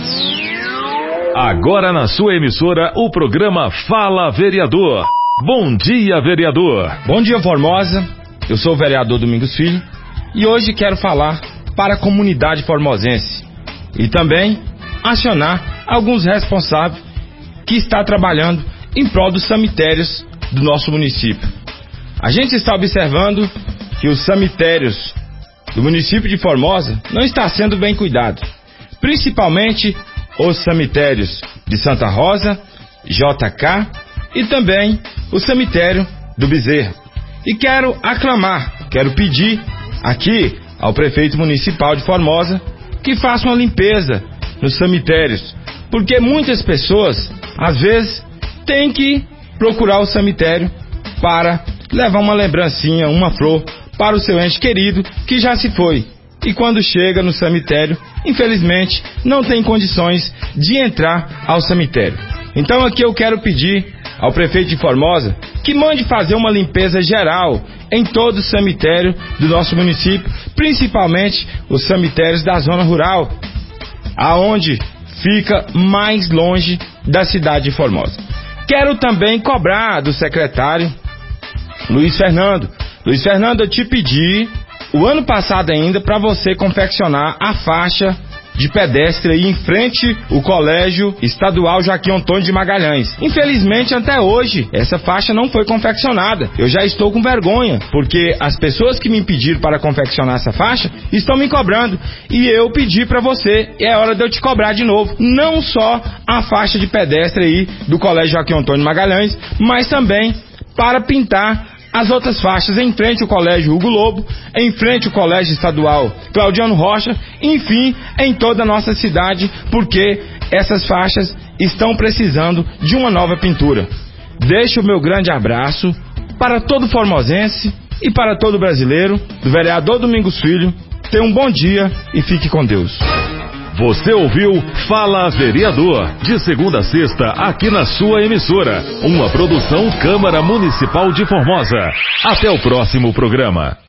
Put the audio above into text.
Agora na sua emissora, o programa Fala Vereador. Bom dia, vereador. Bom dia, Formosa. Eu sou o vereador Domingos Filho e hoje quero falar para a comunidade formosense e também acionar alguns responsáveis que estão trabalhando em prol dos cemitérios do nosso município. A gente está observando que os cemitérios do município de Formosa não estão sendo bem cuidados, principalmente os cemitérios de Santa Rosa, JK e também o cemitério do Bezerra. E quero pedir aqui ao prefeito municipal de Formosa que faça uma limpeza nos cemitérios, porque muitas pessoas às vezes têm que procurar o cemitério para levar uma lembrancinha, uma flor para o seu ente querido que já se foi. E quando chega no cemitério, infelizmente, não tem condições de entrar ao cemitério. Então aqui eu quero pedir ao prefeito de Formosa que mande fazer uma limpeza geral em todo o cemitério do nosso município, principalmente os cemitérios da zona rural, aonde fica mais longe da cidade de Formosa. Quero também cobrar do secretário Luiz Fernando. Luiz Fernando, eu te pedi o ano passado ainda para você confeccionar a faixa de pedestre aí em frente ao Colégio Estadual Joaquim Antônio de Magalhães. Infelizmente, até hoje, essa faixa não foi confeccionada. Eu já estou com vergonha, porque as pessoas que me pediram para confeccionar essa faixa estão me cobrando. E eu pedi para você, e é hora de eu te cobrar de novo. Não só a faixa de pedestre aí do Colégio Joaquim Antônio de Magalhães, mas também para pintar as outras faixas em frente ao Colégio Hugo Lobo, em frente ao Colégio Estadual Claudiano Rocha, enfim, em toda a nossa cidade, porque essas faixas estão precisando de uma nova pintura. Deixo o meu grande abraço para todo formosense e para todo brasileiro, do vereador Domingos Filho. Tenha um bom dia e fique com Deus. Você ouviu Fala Vereador, de segunda a sexta, aqui na sua emissora. Uma produção Câmara Municipal de Formosa. Até o próximo programa.